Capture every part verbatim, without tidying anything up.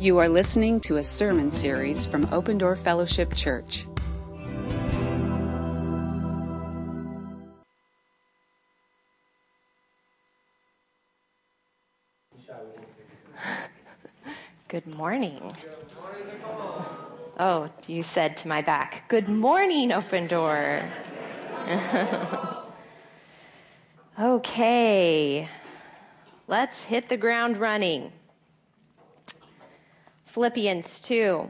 You are listening to a sermon series from Open Door Fellowship Church. Good morning. Oh, you said to my back, good morning, Open Door. Okay, let's hit the ground running. Philippians two.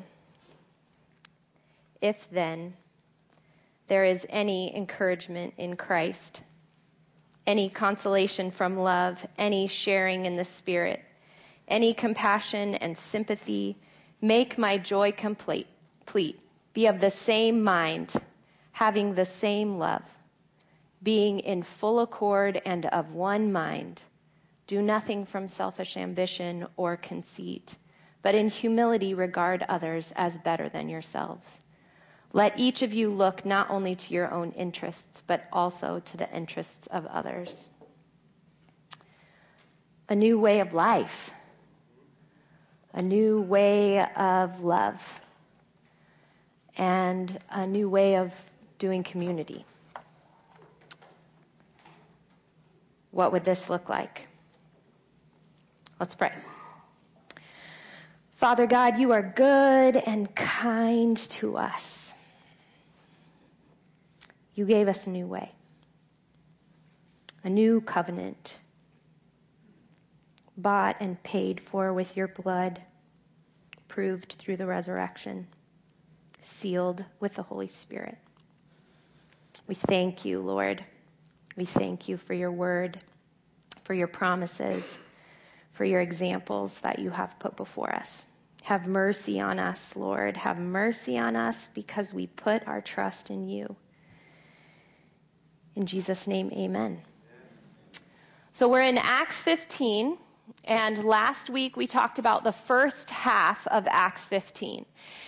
If then there is any encouragement in Christ, any consolation from love, any sharing in the Spirit, any compassion and sympathy, make my joy complete. Be of the same mind, having the same love, being in full accord and of one mind. Do nothing from selfish ambition or conceit, but in humility regard others as better than yourselves. Let each of you look not only to your own interests, but also to the interests of others. A new way of life. A new way of love. And a new way of doing community. What would this look like? Let's pray. Father God, you are good and kind to us. You gave us a new way, a new covenant, bought and paid for with your blood, proved through the resurrection, sealed with the Holy Spirit. We thank you, Lord. We thank you for your word, for your promises, for your examples that you have put before us. Have mercy on us, Lord. Have mercy on us because we put our trust in you. In Jesus' name, amen. So we're in Acts fifteen, and last week we talked about the first half of Acts fifteen.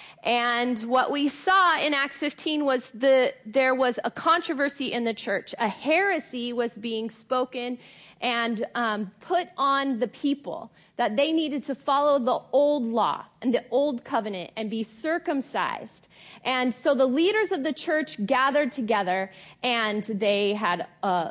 And what we saw in Acts fifteen was the there was a controversy in the church. A heresy was being spoken and um, put on the people that they needed to follow the old law and the old covenant and be circumcised. And so the leaders of the church gathered together and they had a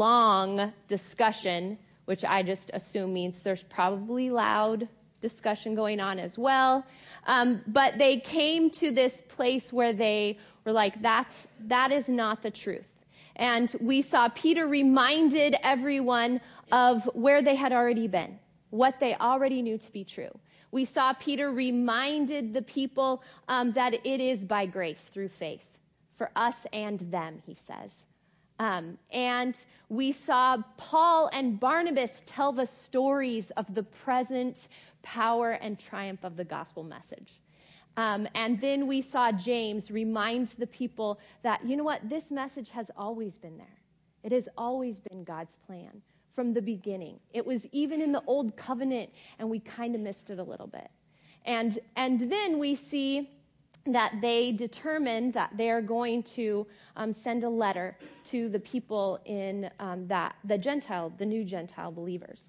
long discussion, which I just assume means there's probably loud discussion going on as well. Um, but they came to this place where they were like, that's, that is not the truth. And we saw Peter reminded everyone of where they had already been, what they already knew to be true. We saw Peter reminded the people um, that it is by grace through faith for us and them, he says. Um, and we saw Paul and Barnabas tell the stories of the present power and triumph of the gospel message. Um, and then we saw James remind the people that, you know what, this message has always been there. It has always been God's plan from the beginning. It was even in the old covenant, and we kind of missed it a little bit. And, and then we see that they determined that they're going to um, send a letter to the people in um, that the Gentile, the new Gentile believers.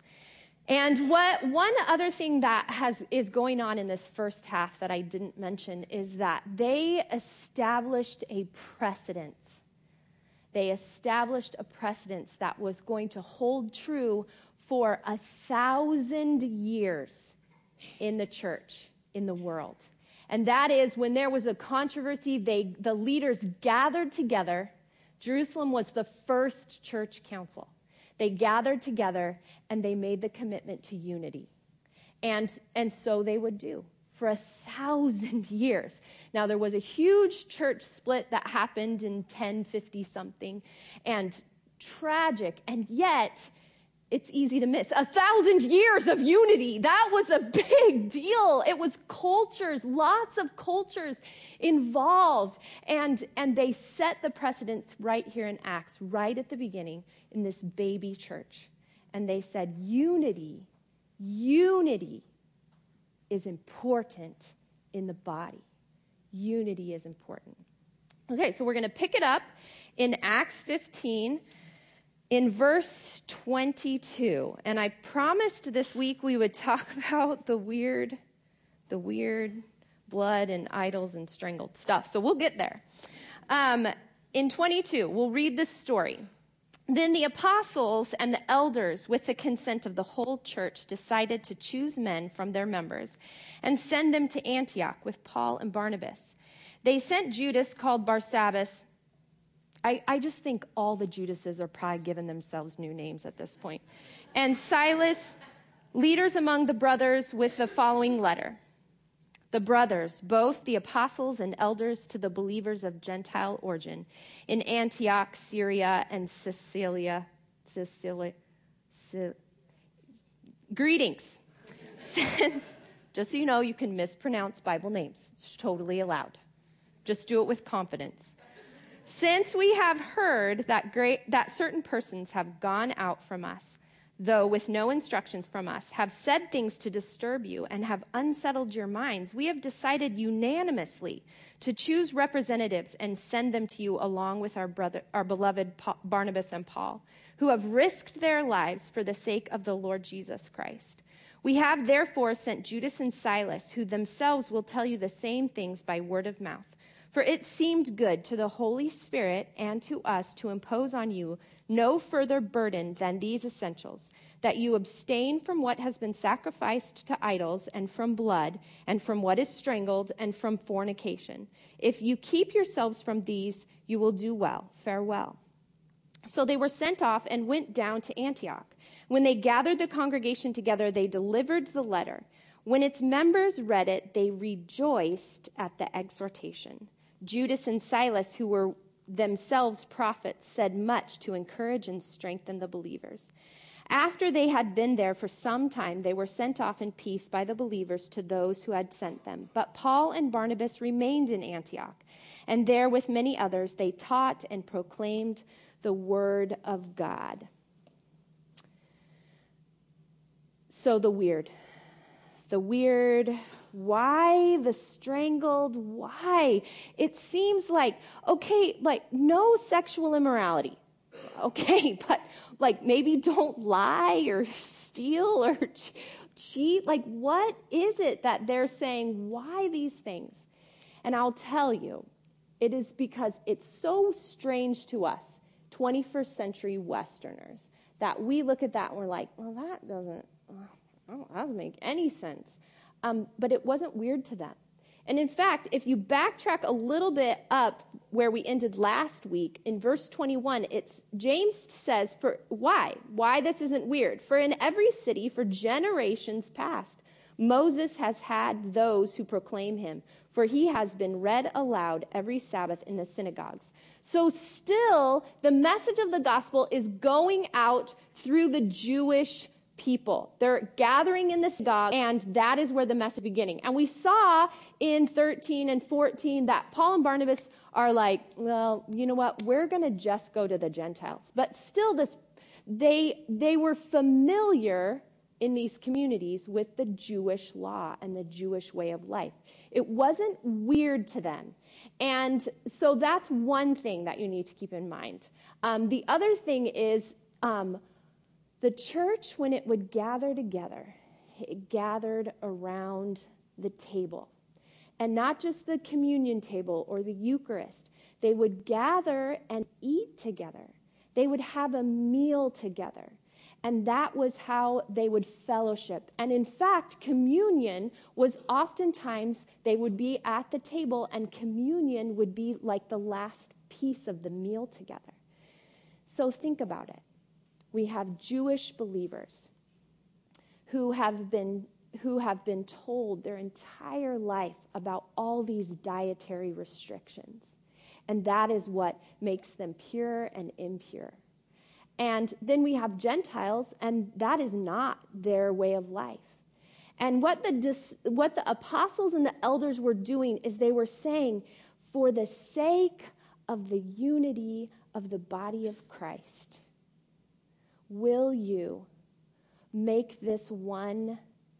And what one other thing that has is going on in this first half that I didn't mention is that they established a precedence. They established a precedence that was going to hold true for a thousand years in the church, in the world. And that is when there was a controversy, they the leaders gathered together. Jerusalem was the first church council. They gathered together and they made the commitment to unity. And, and so they would do for a thousand years. Now, there was a huge church split that happened in ten fifty something, and tragic, and yet it's easy to miss. A thousand years of unity. That was a big deal. It was cultures, lots of cultures involved. And, and they set the precedence right here in Acts, right at the beginning, in this baby church. And they said, unity, unity is important in the body. Unity is important. Okay, so we're going to pick it up in Acts fifteen. In verse twenty-two, and I promised this week we would talk about the weird the weird blood and idols and strangled stuff. So we'll get there. Um, in twenty-two, we'll read this story. Then the apostles and the elders, with the consent of the whole church, decided to choose men from their members and send them to Antioch with Paul and Barnabas. They sent Judas, called Barsabbas. I, I just think all the Judases are probably giving themselves new names at this point. And Silas, leaders among the brothers, with the following letter. The brothers, both the apostles and elders to the believers of Gentile origin in Antioch, Syria, and Sicilia, Sicilia, Sicilia. Greetings. Since, just so you know, you can mispronounce Bible names. It's totally allowed. Just do it with confidence. Since we have heard that great that certain persons have gone out from us, though with no instructions from us, have said things to disturb you and have unsettled your minds, we have decided unanimously to choose representatives and send them to you along with our brother, our beloved Paul, Barnabas and Paul, who have risked their lives for the sake of the Lord Jesus Christ. We have therefore sent Judas and Silas, who themselves will tell you the same things by word of mouth. For it seemed good to the Holy Spirit and to us to impose on you no further burden than these essentials, that you abstain from what has been sacrificed to idols, and from blood, and from what is strangled, and from fornication. If you keep yourselves from these, you will do well. Farewell. So they were sent off and went down to Antioch. When they gathered the congregation together, they delivered the letter. When its members read it, they rejoiced at the exhortation. Judas and Silas, who were themselves prophets, said much to encourage and strengthen the believers. After they had been there for some time, they were sent off in peace by the believers to those who had sent them. But Paul and Barnabas remained in Antioch, and there with many others they taught and proclaimed the word of God. So the weird. The weird, why the strangled, why? It seems like, okay, like no sexual immorality, okay, but like maybe don't lie or steal or cheat. Like what is it that they're saying, why these things? And I'll tell you, it is because it's so strange to us, twenty-first century Westerners, that we look at that and we're like, well, that doesn't... Oh, that doesn't make any sense. Um, but it wasn't weird to them. And in fact, if you backtrack a little bit up where we ended last week, in verse twenty-one, it's James says, "For why? Why this isn't weird? For in every city for generations past, Moses has had those who proclaim him, for he has been read aloud every Sabbath in the synagogues." So still, the message of the gospel is going out through the Jewish people. They're gathering in the synagogue, and that is where the message is beginning. And we saw in thirteen and fourteen that Paul and Barnabas are like, well, you know what? We're going to just go to the Gentiles. But still, this they they were familiar in these communities with the Jewish law and the Jewish way of life. It wasn't weird to them. And so that's one thing that you need to keep in mind. Um, the other thing is... Um, The church, when it would gather together, it gathered around the table. And not just the communion table or the Eucharist. They would gather and eat together. They would have a meal together. And that was how they would fellowship. And in fact, communion was oftentimes, they would be at the table, and communion would be like the last piece of the meal together. So think about it. We have Jewish believers who have been who have been told their entire life about all these dietary restrictions. And that is what makes them pure and impure. And then we have Gentiles, and that is not their way of life. And what the what the apostles and the elders were doing is they were saying, for the sake of the unity of the body of Christ, will you make this one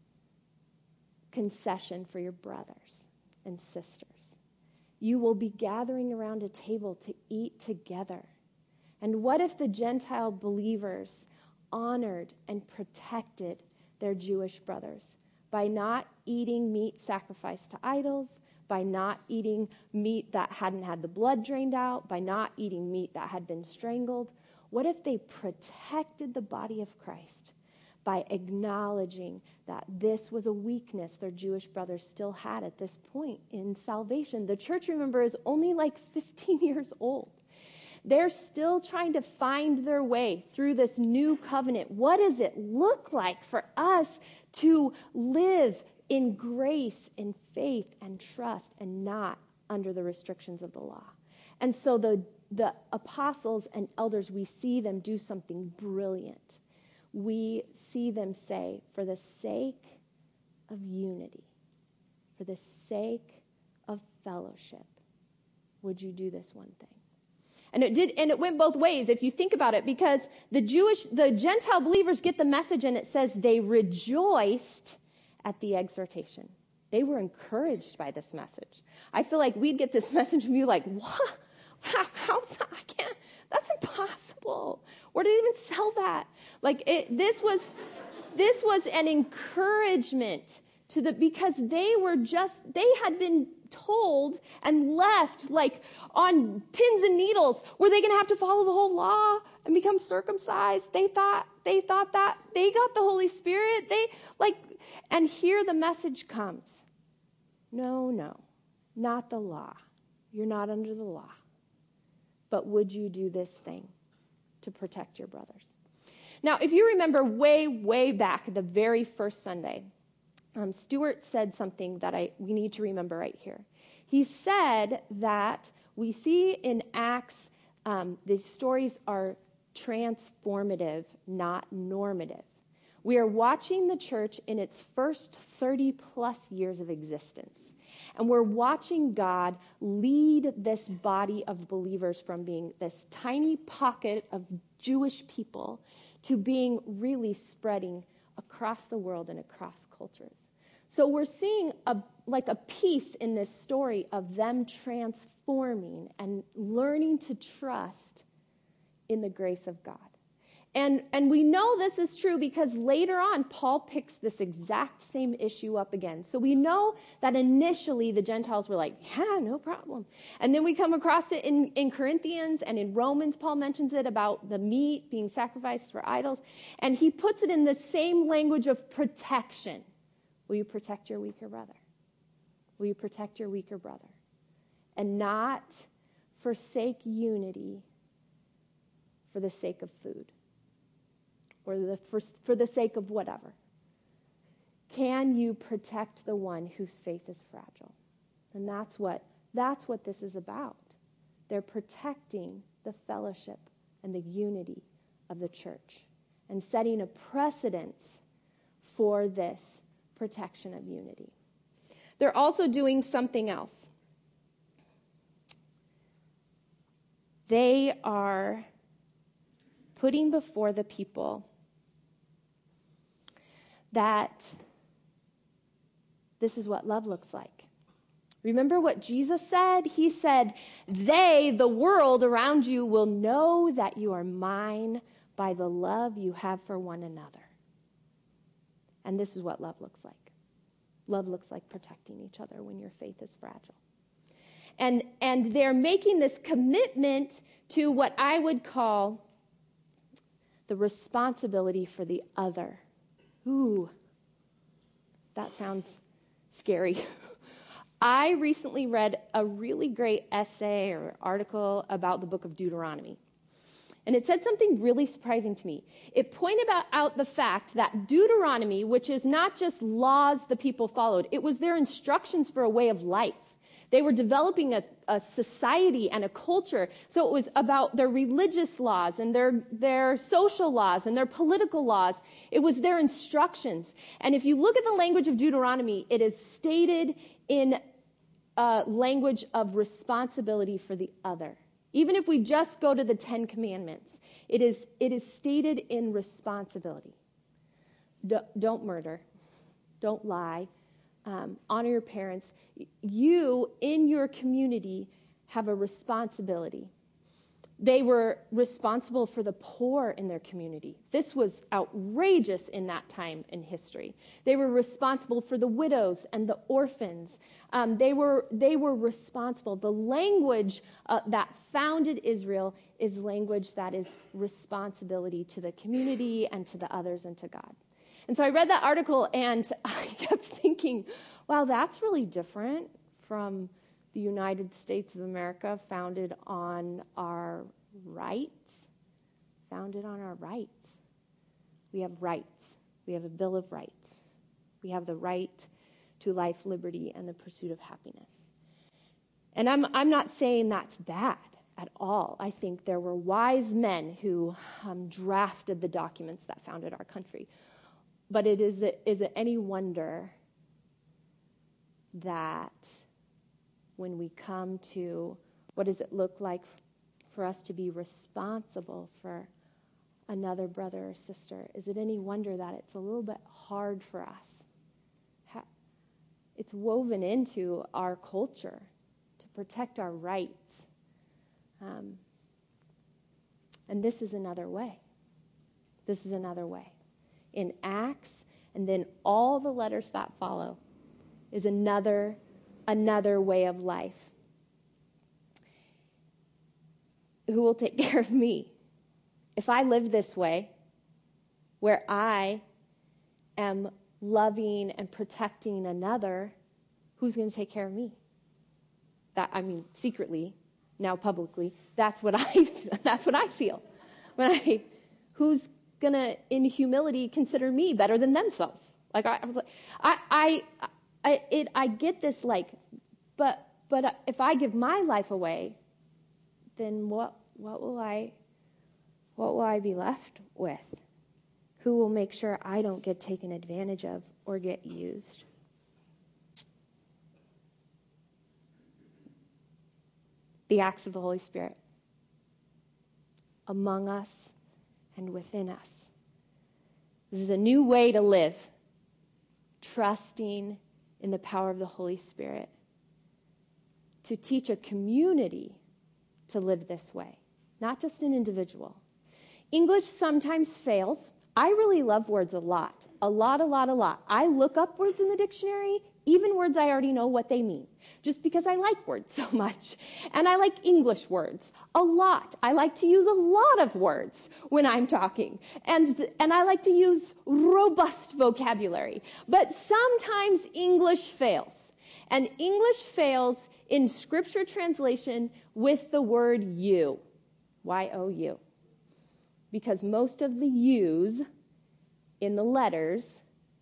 concession for your brothers and sisters? You will be gathering around a table to eat together. And what if the Gentile believers honored and protected their Jewish brothers by not eating meat sacrificed to idols, by not eating meat that hadn't had the blood drained out, by not eating meat that had been strangled? What if they protected the body of Christ by acknowledging that this was a weakness their Jewish brothers still had at this point in salvation? The church, remember, is only like fifteen years old. They're still trying to find their way through this new covenant. What does it look like for us to live in grace, in faith, and trust, and not under the restrictions of the law? And so the, the apostles and elders, we see them do something brilliant. We see them say, for the sake of unity, for the sake of fellowship, would you do this one thing? And it did, and it went both ways if you think about it, because the Jewish, the Gentile believers get the message, and it says they rejoiced at the exhortation. They were encouraged by this message. I feel like we'd get this message and be like, what? How, how's that? I can't, that's impossible. Where did they even sell that? Like it, this was, this was an encouragement to the, because they were just, they had been told and left like on pins and needles. Were they going to have to follow the whole law and become circumcised? They thought, they thought that they got the Holy Spirit. They like, and here the message comes. No, no, not the law. You're not under the law. But would you do this thing to protect your brothers? Now, if you remember way, way back, the very first Sunday, um, Stuart said something that I we need to remember right here. He said that we see in Acts, um, these stories are transformative, not normative. We are watching the church in its first thirty plus years of existence. And we're watching God lead this body of believers from being this tiny pocket of Jewish people to being really spreading across the world and across cultures. So we're seeing a, like a piece in this story of them transforming and learning to trust in the grace of God. And, and we know this is true because later on, Paul picks this exact same issue up again. So we know that initially the Gentiles were like, yeah, no problem. And then we come across it in, in Corinthians and in Romans, Paul mentions it about the meat being sacrificed for idols. And he puts it in the same language of protection. Will you protect your weaker brother? Will you protect your weaker brother? And not forsake unity for the sake of food. Or the, for, for the sake of whatever. Can you protect the one whose faith is fragile? And that's what, that's what this is about. They're protecting the fellowship and the unity of the church and setting a precedence for this protection of unity. They're also doing something else. They are putting before the people that this is what love looks like. Remember what Jesus said? He said, they, the world around you, will know that you are mine by the love you have for one another. And this is what love looks like. Love looks like protecting each other when your faith is fragile. And, and they're making this commitment to what I would call the responsibility for the other. Ooh, that sounds scary. I recently read a really great essay or article about the book of Deuteronomy. And it said something really surprising to me. It pointed out the fact that Deuteronomy, which is not just laws the people followed, it was their instructions for a way of life. They were developing a, a society and a culture. So it was about their religious laws and their, their social laws and their political laws. It was their instructions. And if you look at the language of Deuteronomy, it is stated in a language of responsibility for the other. Even if we just go to the Ten Commandments, it is, it is stated in responsibility. D- don't murder. Don't lie. Um, honor your parents. You, in your community, have a responsibility They were responsible for the poor in their community. This was outrageous in that time in history. They were responsible for the widows and the orphans. Um, they were they were responsible. The language uh, that founded Israel is language that is responsibility to the community and to the others and to God. And so I read that article and I kept thinking, wow, that's really different from the United States of America, founded on our rights, founded on our rights. We have rights. We have a Bill of Rights. We have the right to life, liberty, and the pursuit of happiness. And I'm I'm not saying that's bad at all. I think there were wise men who um, drafted the documents that founded our country. But it is it, is it any wonder that when we come to what does it look like for us to be responsible for another brother or sister, is it any wonder that it's a little bit hard for us? It's woven into our culture to protect our rights. Um, and this is another way. This is another way. In Acts, and then all the letters that follow, is another another way of life. Who will take care of me? If I live this way, where I am loving and protecting another, who's going to take care of me? That, I mean, secretly, now publicly, that's what I that's what I feel. When I, who's going to, in humility, consider me better than themselves? Like I, I was like, I, I, I, it, I get this, like, but, but if I give my life away, then what, what will I, what will I be left with? Who will make sure I don't get taken advantage of or get used? The acts of the Holy Spirit among us and within us. This is a new way to live, trusting in the power of the Holy Spirit to teach a community to live this way, not just an individual. English sometimes fails. I really love words a lot, a lot, a lot, a lot. I look up words in the dictionary, even words I already know what they mean, just because I like words so much. And I like English words a lot. I like to use a lot of words when I'm talking. And, and I like to use robust vocabulary. But sometimes English fails. And English fails in scripture translation with the word you, Y O U. Because most of the U's in the letters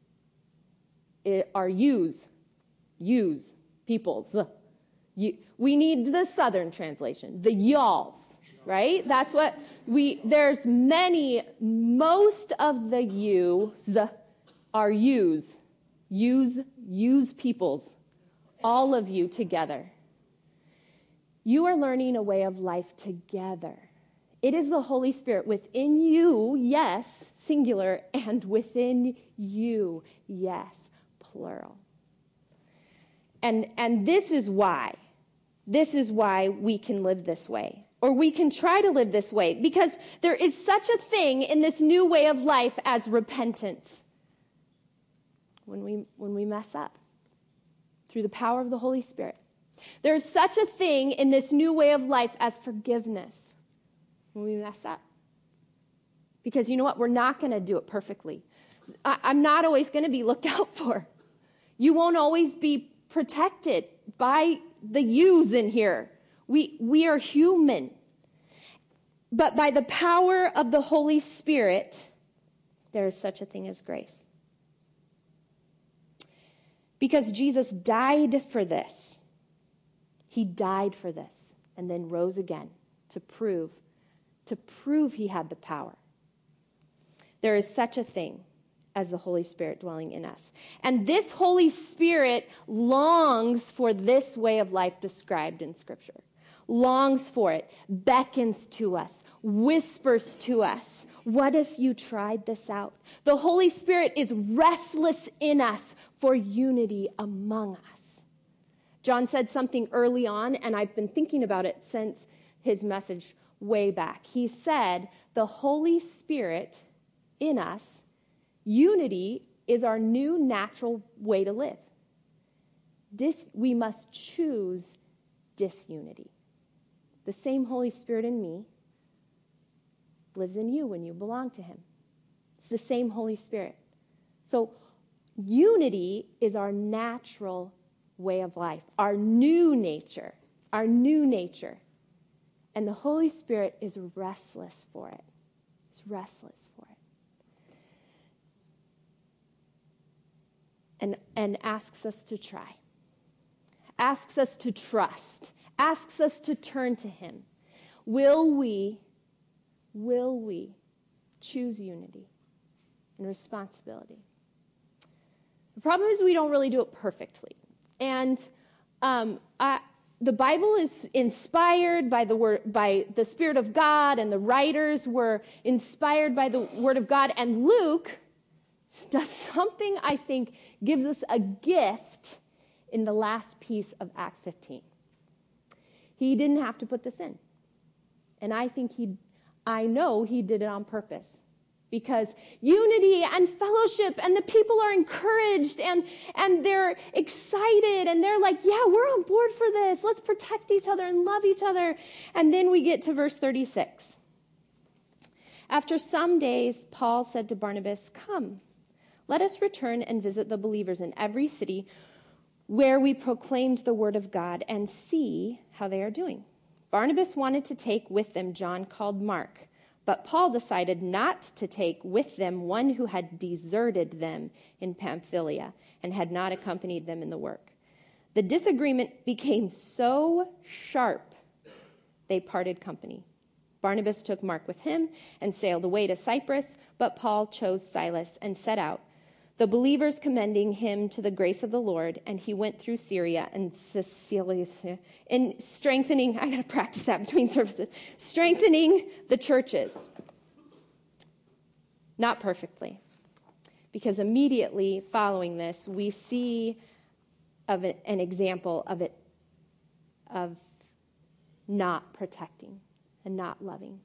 are U's. Use, peoples. You, we need the Southern translation, the y'alls, right? That's what we, there's many, most of the U's are U's. Use, use peoples, all of you together. You are learning a way of life together. It is the Holy Spirit within you, yes, singular, and within you, yes, plural. And, and this is why, this is why we can live this way, or we can try to live this way, because there is such a thing in this new way of life as repentance. When we, when we mess up through the power of the Holy Spirit. There is such a thing in this new way of life as forgiveness when we mess up. Because you know what? We're not going to do it perfectly. I, I'm not always going to be looked out for. You won't always be protected by the yous in here. We, we are human. But by the power of the Holy Spirit, there is such a thing as grace. Because Jesus died for this. He died for this and then rose again to prove, to prove he had the power. There is such a thing as the Holy Spirit dwelling in us. And this Holy Spirit longs for this way of life described in Scripture. Longs for it, beckons to us, whispers to us. What if you tried this out? The Holy Spirit is restless in us for unity among us. John said something early on, and I've been thinking about it since his message way back. He said the Holy Spirit in us, unity is our new natural way to live. Dis, we must choose disunity. The same Holy Spirit in me lives in you when you belong to him. It's the same Holy Spirit. So unity is our natural way of life, our new nature, our new nature. And the Holy Spirit is restless for it. He's restless for it. And, and asks us to try. Asks us to trust. Asks us to turn to him. Will we, will we choose unity and responsibility? The problem is we don't really do it perfectly. And um, I, the Bible is inspired by the word, by the Spirit of God, and the writers were inspired by the Word of God. And Luke does something I think gives us a gift in the last piece of Acts fifteen. He didn't have to put this in. And I think he, I know he did it on purpose. Because unity and fellowship, and the people are encouraged, and, and they're excited, and they're like, yeah, we're on board for this. Let's protect each other and love each other. And then we get to verse thirty-six. After some days, Paul said to Barnabas, come, let us return and visit the believers in every city where we proclaimed the word of God, and see how they are doing. Barnabas wanted to take with them John called Mark, but Paul decided not to take with them one who had deserted them in Pamphylia and had not accompanied them in the work. The disagreement became so sharp, they parted company. Barnabas took Mark with him and sailed away to Cyprus, but Paul chose Silas and set out, the believers commending him to the grace of the Lord, and he went through Syria and Cilicia, and strengthening, I got to practice that between services, strengthening the churches. Not perfectly, because immediately following this, we see of a, an example of it, of not protecting and not loving.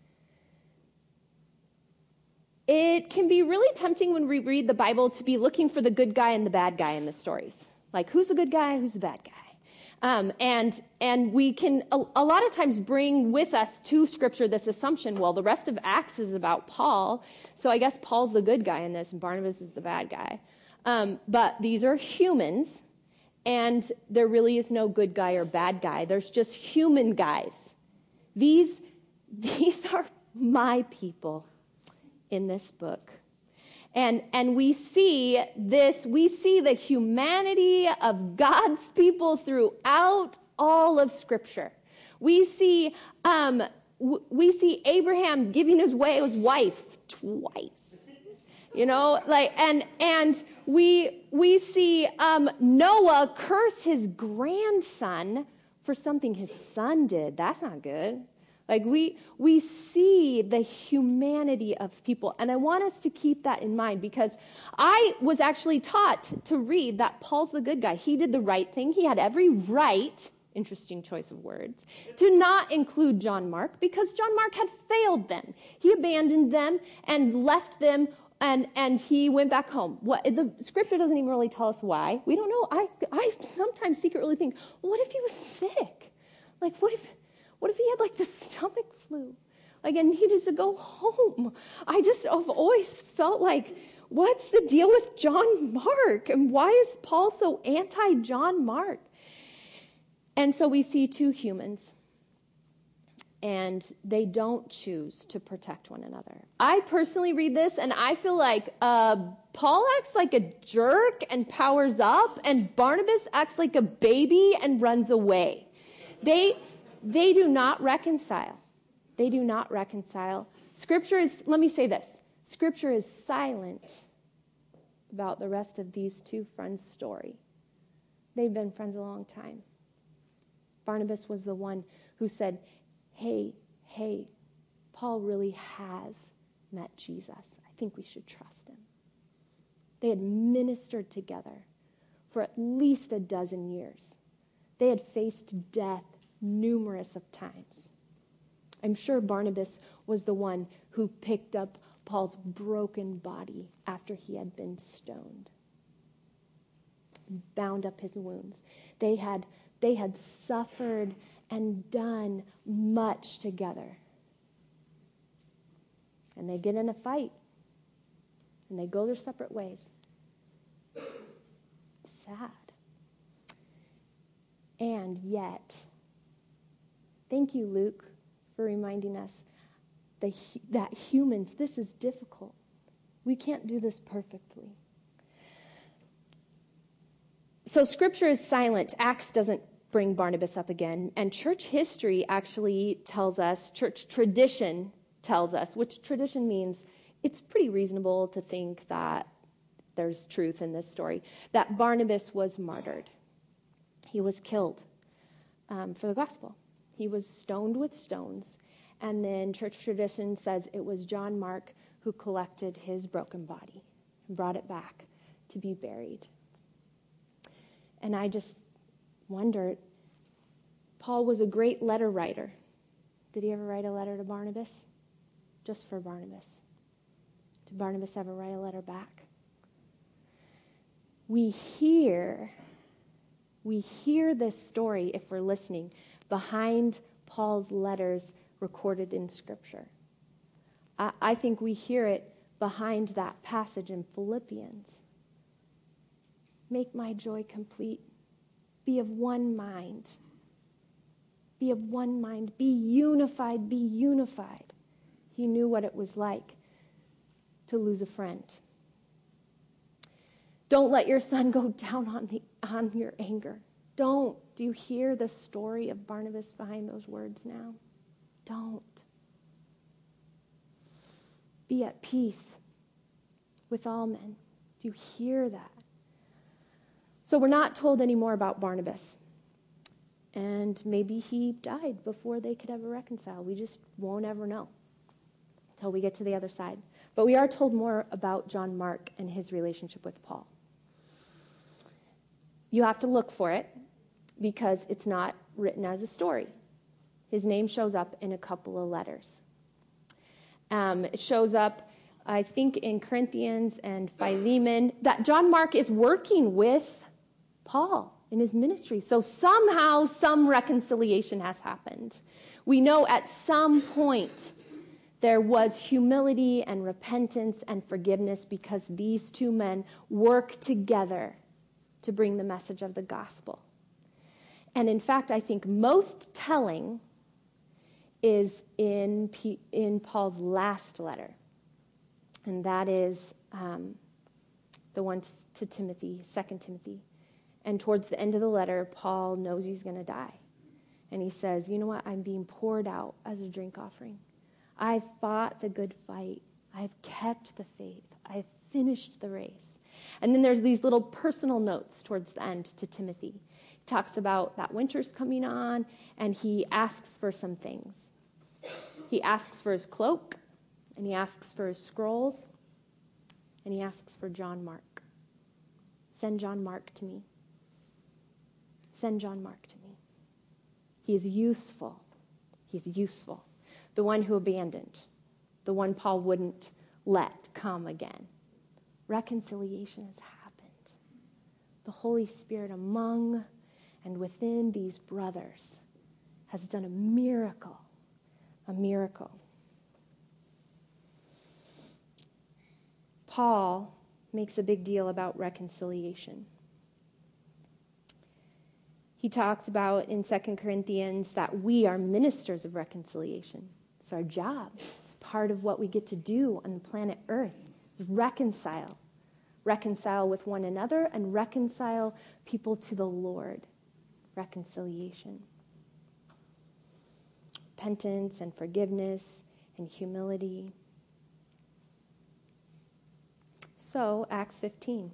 It can be really tempting when we read the Bible to be looking for the good guy and the bad guy in the stories. Like, who's the good guy, who's the bad guy? Um, and and we can, a, a lot of times, bring with us to Scripture this assumption, well, the rest of Acts is about Paul, so I guess Paul's the good guy in this, and Barnabas is the bad guy. Um, but these are humans, and there really is no good guy or bad guy. There's just human guys. These, these are my people in this book. And and we see this, we see the humanity of God's people throughout all of Scripture. We see um, w- we see Abraham giving his way his wife twice. You know, like and and we we see um, Noah curse his grandson for something his son did. That's not good. Like, we we see the humanity of people. And I want us to keep that in mind, because I was actually taught to read that Paul's the good guy. He did the right thing. He had every right, interesting choice of words, to not include John Mark, because John Mark had failed them. He abandoned them and left them, and, and he went back home. What, the Scripture doesn't even really tell us why. We don't know. I, I sometimes secretly think, well, what if he was sick? Like, what if... What if he had, like, the stomach flu? Like, and needed to go home? I just have always felt like, what's the deal with John Mark? And why is Paul so anti-John Mark? And so we see two humans, and they don't choose to protect one another. I personally read this, and I feel like uh, Paul acts like a jerk and powers up, and Barnabas acts like a baby and runs away. They... They do not reconcile. They do not reconcile. Scripture is, let me say this, Scripture is silent about the rest of these two friends' story. They've been friends a long time. Barnabas was the one who said, hey, hey, Paul really has met Jesus. I think we should trust him. They had ministered together for at least a dozen years. They had faced death numerous of times. I'm sure Barnabas was the one who picked up Paul's broken body after he had been stoned, bound up his wounds. They had, they had suffered and done much together. And they get in a fight, and they go their separate ways. Sad. And yet, thank you, Luke, for reminding us the, that humans, this is difficult. We can't do this perfectly. So Scripture is silent. Acts doesn't bring Barnabas up again. And church history actually tells us, church tradition tells us, which tradition means it's pretty reasonable to think that there's truth in this story, that Barnabas was martyred. He was killed um, for the gospel. He was stoned with stones. And then church tradition says it was John Mark who collected his broken body and brought it back to be buried. And I just wondered, Paul was a great letter writer. Did he ever write a letter to Barnabas? Just for Barnabas. Did Barnabas ever write a letter back? We hear, we hear this story, if we're listening, behind Paul's letters recorded in Scripture. I, I think we hear it behind that passage in Philippians. Make my joy complete. Be of one mind. Be of one mind. Be unified. Be unified. He knew what it was like to lose a friend. Don't let your sun go down on the on your anger. Don't. Do you hear the story of Barnabas behind those words now? Don't. Be at peace with all men. Do you hear that? So we're not told any more about Barnabas. And maybe he died before they could ever reconcile. We just won't ever know until we get to the other side. But we are told more about John Mark and his relationship with Paul. You have to look for it because it's not written as a story. His name shows up in a couple of letters. Um, it shows up, I think, in Corinthians and Philemon, that John Mark is working with Paul in his ministry. So somehow some reconciliation has happened. We know at some point there was humility and repentance and forgiveness because these two men work together to bring the message of the gospel. And in fact, I think most telling is in, P- in Paul's last letter. And that is um, the one to, to Timothy, Second Timothy. And towards the end of the letter, Paul knows he's going to die. And he says, you know what? I'm being poured out as a drink offering. I've fought the good fight. I've kept the faith. I've finished the race. And then there's these little personal notes towards the end to Timothy. He talks about that winter's coming on, and he asks for some things. He asks for his cloak, and he asks for his scrolls, and he asks for John Mark. Send John Mark to me. Send John Mark to me. He is useful. He's useful. The one who abandoned. The one Paul wouldn't let come again. Reconciliation has happened. The Holy Spirit among and within these brothers has done a miracle. A miracle. Paul makes a big deal about reconciliation. He talks about in Second Corinthians that we are ministers of reconciliation. It's our job. It's part of what we get to do on the planet Earth. Is reconcile. Reconcile with one another and reconcile people to the Lord. Reconciliation. Repentance and forgiveness and humility. So, Acts fifteen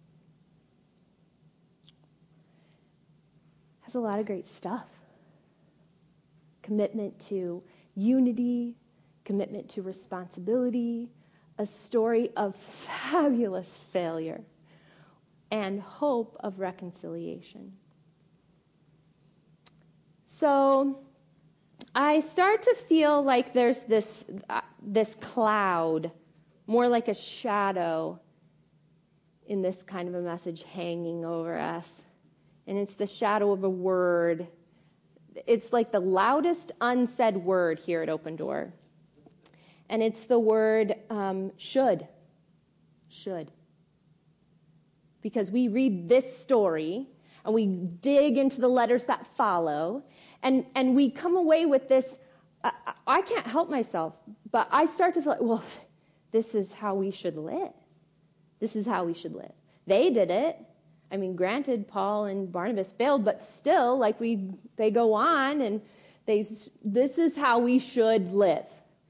has a lot of great stuff. Commitment to unity, commitment to responsibility, a story of fabulous failure, and hope of reconciliation. So, I start to feel like there's this, uh, this cloud, more like a shadow in this kind of a message hanging over us. And it's the shadow of a word. It's like the loudest unsaid word here at Open Door. And it's the word um, should. Should. Because we read this story, and we dig into the letters that follow, and, and we come away with this, I, I can't help myself, but I start to feel like, well, this is how we should live. This is how we should live. They did it. I mean, granted, Paul and Barnabas failed, but still, like we, they go on, and they, this is how we should live.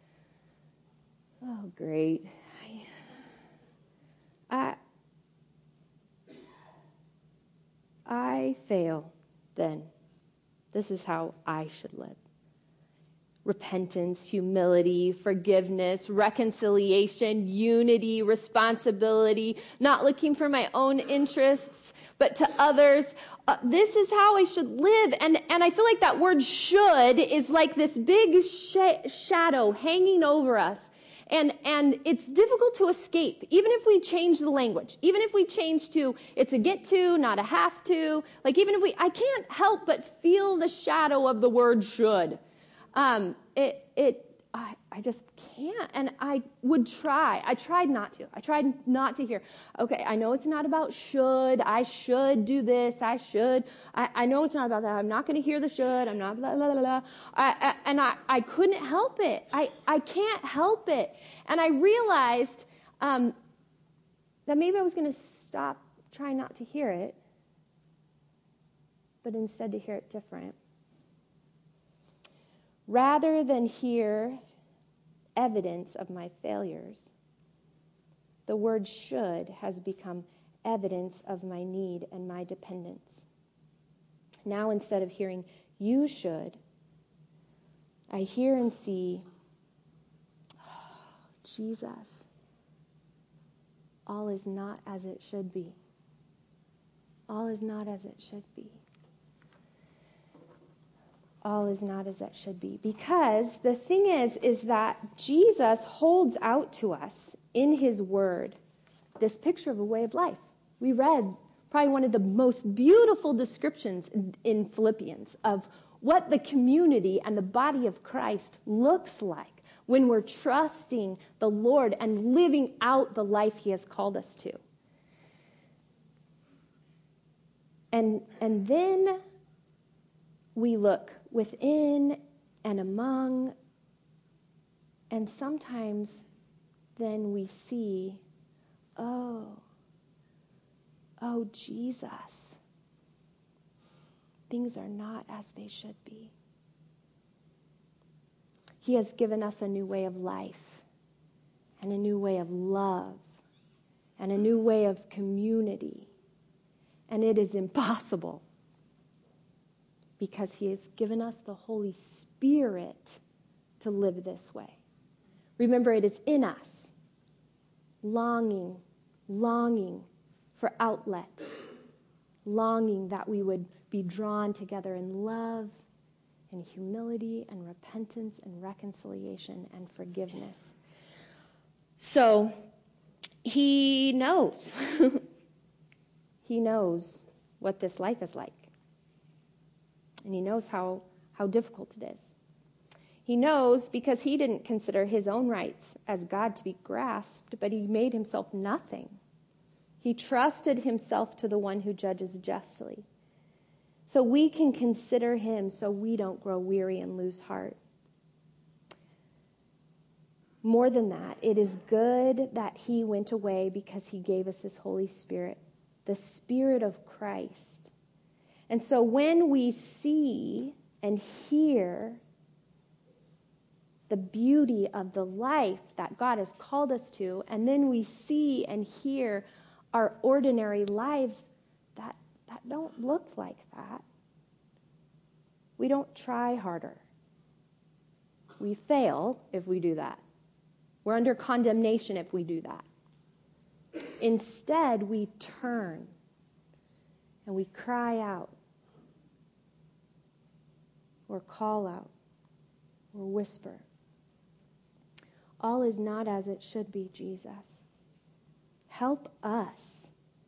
Oh, great. I, I fail, then. This is how I should live. Repentance, humility, forgiveness, reconciliation, unity, responsibility, not looking for my own interests, but to others. Uh, this is how I should live. And, and I feel like that word should is like this big sh- shadow hanging over us. And, and it's difficult to escape, even if we change the language, even if we change to, it's a get to, not a have to. Like even if we, I can't help but feel the shadow of the word should. Um, it, it, I, I just can't. And I would try. I tried not to. I tried not to hear, okay, I know it's not about should. I should do this. I should. I, I know it's not about that. I'm not going to hear the should. I'm not blah, blah, blah, blah. I, I, and I, I couldn't help it. I, I can't help it. And I realized um, that maybe I was going to stop trying not to hear it, but instead to hear it different. Rather than hear evidence of my failures, the word should has become evidence of my need and my dependence. Now, instead of hearing you should, I hear and see, oh, Jesus, all is not as it should be. All is not as it should be. All is not as it should be. Because the thing is, is that Jesus holds out to us in his word this picture of a way of life. We read probably one of the most beautiful descriptions in, in Philippians of what the community and the body of Christ looks like when we're trusting the Lord and living out the life he has called us to. And, and then we look within and among, and sometimes then we see, oh, oh, Jesus, things are not as they should be. He has given us a new way of life, and a new way of love, and a new way of community, and it is impossible because he has given us the Holy Spirit to live this way. Remember, it is in us, longing, longing for outlet, longing that we would be drawn together in love and humility and repentance and reconciliation and forgiveness. So he knows. He knows what this life is like. And he knows how, how difficult it is. He knows because he didn't consider his own rights as God to be grasped, but he made himself nothing. He trusted himself to the one who judges justly. So we can consider him so we don't grow weary and lose heart. More than that, it is good that he went away because he gave us his Holy Spirit, the Spirit of Christ. And so when we see and hear the beauty of the life that God has called us to, and then we see and hear our ordinary lives that, that don't look like that, we don't try harder. We fail if we do that. We're under condemnation if we do that. Instead, we turn and we cry out or call out or whisper. All is not as it should be, Jesus. Help us.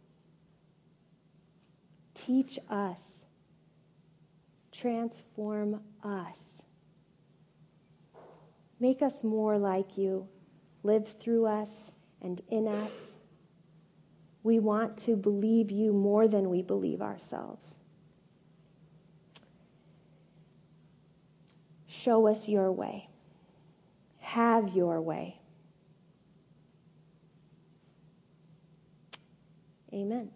Teach us. Transform us. Make us more like you. Live through us and in us. We want to believe you more than we believe ourselves. Show us your way. Have your way. Amen.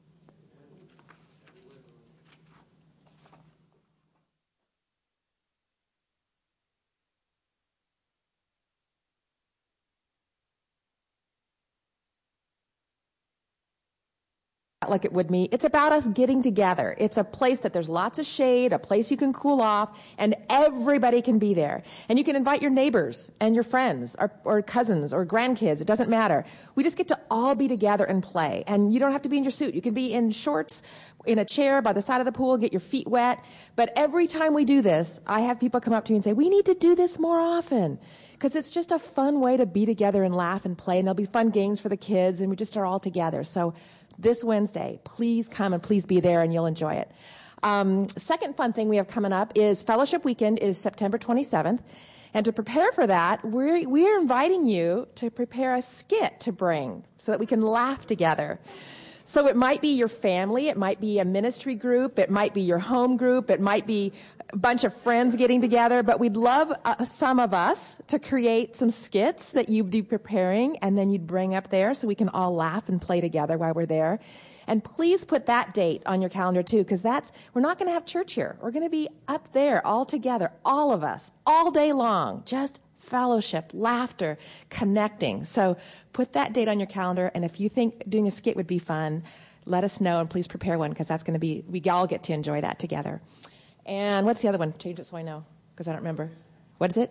Like it would me. It's about us getting together. It's a place that there's lots of shade, a place you can cool off, and everybody can be there. And you can invite your neighbors and your friends or, or cousins or grandkids. It doesn't matter. We just get to all be together and play. And you don't have to be in your suit. You can be in shorts, in a chair by the side of the pool, get your feet wet. But every time we do this, I have people come up to me and say, we need to do this more often. Because it's just a fun way to be together and laugh and play. And there'll be fun games for the kids, and we just are all together. So this Wednesday, please come and please be there, and you'll enjoy it. Um, second fun thing we have coming up is Fellowship Weekend is September twenty-seventh. And to prepare for that, we're, we're inviting you to prepare a skit to bring so that we can laugh together. So it might be your family, it might be a ministry group, it might be your home group, it might be a bunch of friends getting together, but we'd love uh, some of us to create some skits that you'd be preparing and then you'd bring up there so we can all laugh and play together while we're there. And please put that date on your calendar too, because that's, we're not going to have church here. We're going to be up there all together, all of us, all day long, just fellowship, laughter, connecting. So put that date on your calendar, and if you think doing a skit would be fun, let us know, and please prepare one, because that's going to be, we all get to enjoy that together. And what's the other one? Change it so I know, because I don't remember. What is it?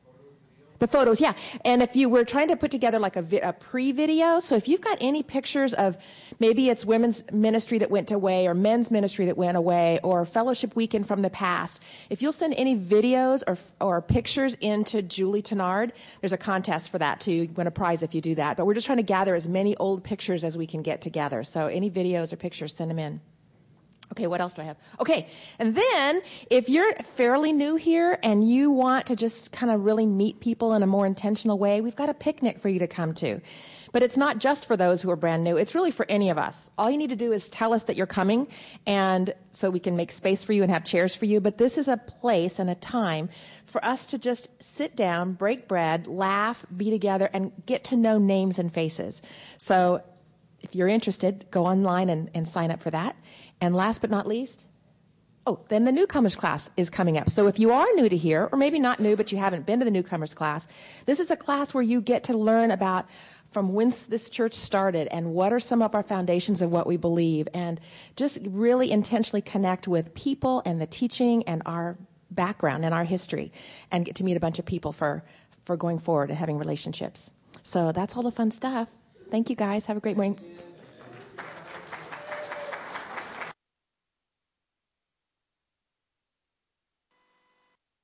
The photos, yeah. And if you were trying to put together like a, vi- a pre-video, so if you've got any pictures of, maybe it's women's ministry that went away or men's ministry that went away or fellowship weekend from the past, if you'll send any videos or or pictures into Julie Tenard, there's a contest for that too. You win a prize if you do that. But we're just trying to gather as many old pictures as we can get together. So any videos or pictures, send them in. Okay, what else do I have? Okay, and then if you're fairly new here and you want to just kind of really meet people in a more intentional way, we've got a picnic for you to come to. But it's not just for those who are brand new. It's really for any of us. All you need to do is tell us that you're coming, and so we can make space for you and have chairs for you. But this is a place and a time for us to just sit down, break bread, laugh, be together, and get to know names and faces. So if you're interested, go online and, and sign up for that. And last but not least, oh, then the newcomers class is coming up. So if you are new to here, or maybe not new, but you haven't been to the newcomers class, this is a class where you get to learn about from whence this church started and what are some of our foundations of what we believe, and just really intentionally connect with people and the teaching and our background and our history, and get to meet a bunch of people for, for going forward and having relationships. So that's all the fun stuff. Thank you, guys. Have a great morning.